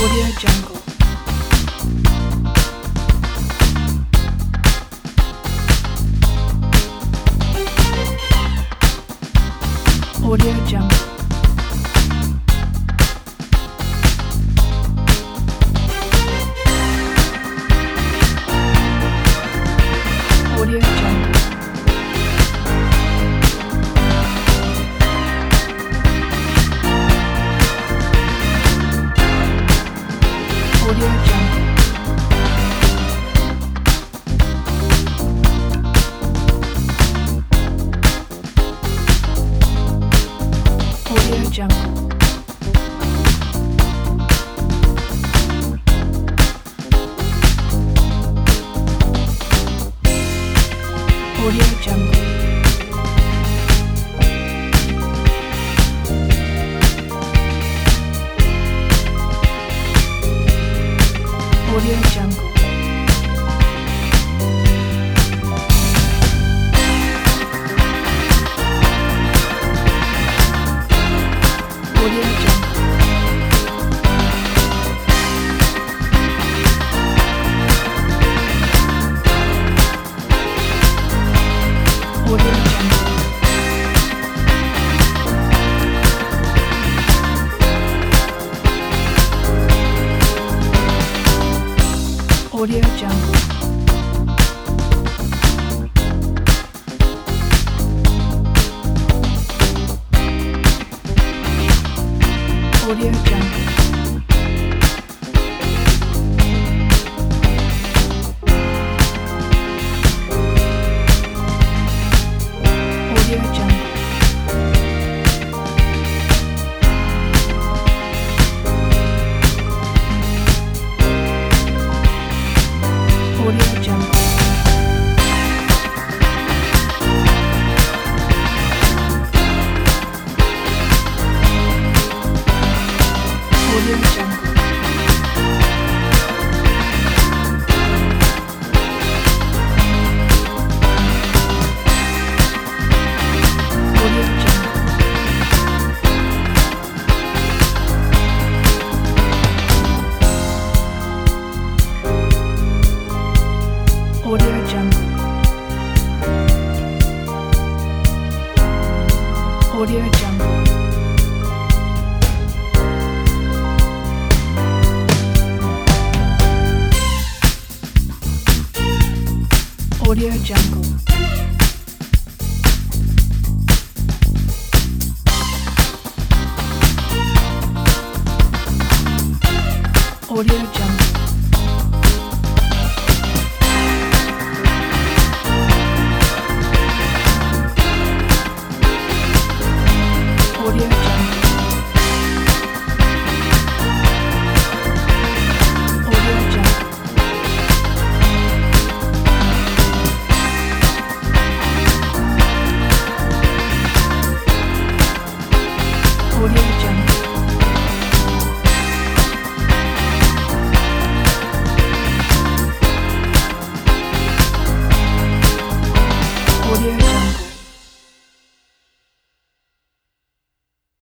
Audio Jungle. Audio Jungle. Audio Jungle. Audio Jungle. Audio Jungle. Audio Jungle. Audio Jungle. Audio Jungle. Audio Jungle. Audio Jungle. Audio Jungle. Audio Jungle. Audio Jungle. Audio Jungle. Audio Jungle. Audio Jungle. Audio Jungle. Audio Jungle. Audio Jungle.